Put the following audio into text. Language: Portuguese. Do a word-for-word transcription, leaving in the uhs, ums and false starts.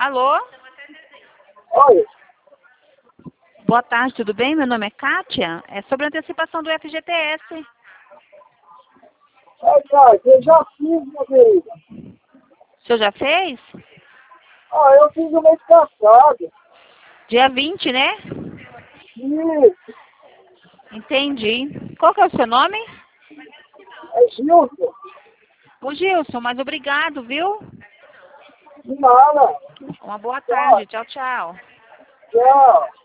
Alô? Oi. Boa tarde, tudo bem? Meu nome é Kátia. É sobre a antecipação do F G T S. É, cara, eu já fiz, meu querido. O senhor já fez? Ah, eu fiz o mês passado. Dia vinte, né? Isso. Entendi. Qual que é o seu nome? É Gilson. O Gilson, mas obrigado, viu? De nada. Uma boa Tchau. tarde. Tchau, tchau. Tchau.